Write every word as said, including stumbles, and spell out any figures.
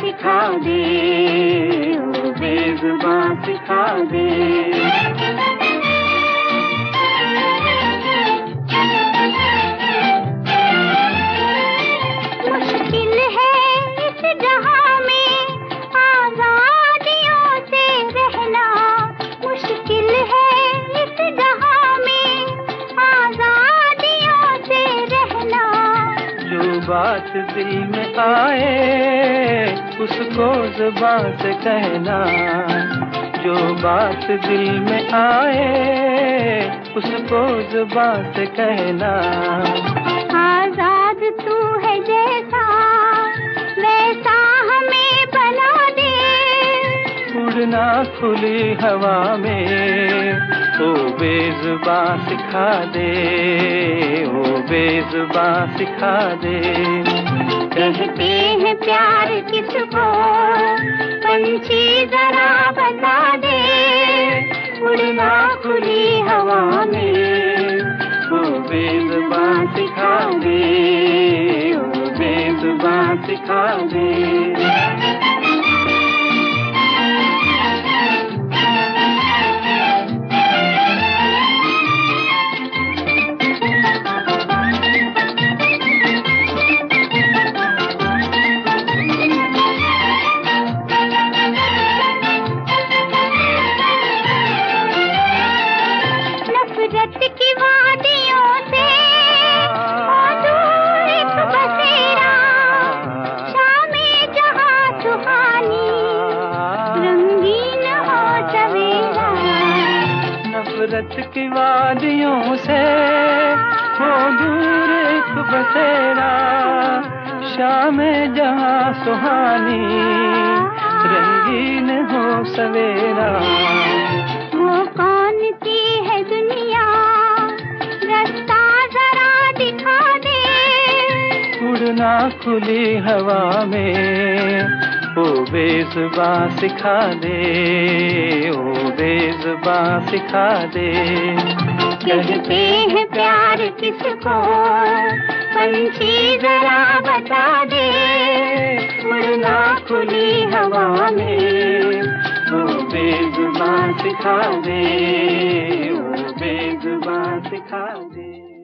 सिखा दे, ओ बेज़ुबां सिखा दे। मुश्किल है इस जहां में आजादियों से रहना, मुश्किल है इस जहां में आजादियों से रहना। जो बात दिल में आए उसको ज़ुबान से कहना, जो बात दिल में आए उसको ज़ुबान से कहना। आजाद तू है जैसा वैसा हमें बना दे, उड़ना खुली हवा में, ओ बेज़ुबां सिखा दे, ओ बेज़ुबां सिखा दे। कहते हैं प्यार किसको पंछी जरा बता दे, उड़ना खुली हवा में, ओ बेज़ुबां सिखा दे, ओ बेज़ुबां सिखा दे। नफरत की वादियों से दूर एक बसेरा, शामे जहां सुहानी रंगीन हो सवेरा। नफरत की वादियों से हो दूर एक बसेरा, शाम जहां सुहानी रंगीन हो सवेरा। वो कौन सी है दुनिया रास्ता जरा दिखा दे, उड़ना खुली हवा में, ओ बेज़ुबां सिखा दे, ओ बेज़ुबां सिखा दे। कहते हैं प्यार किसको पंछी जरा बता दे, उड़ना खुली हवा में, ओ बेज़ुबां सिखा दे, ओ बेज़ुबां सिखा दे।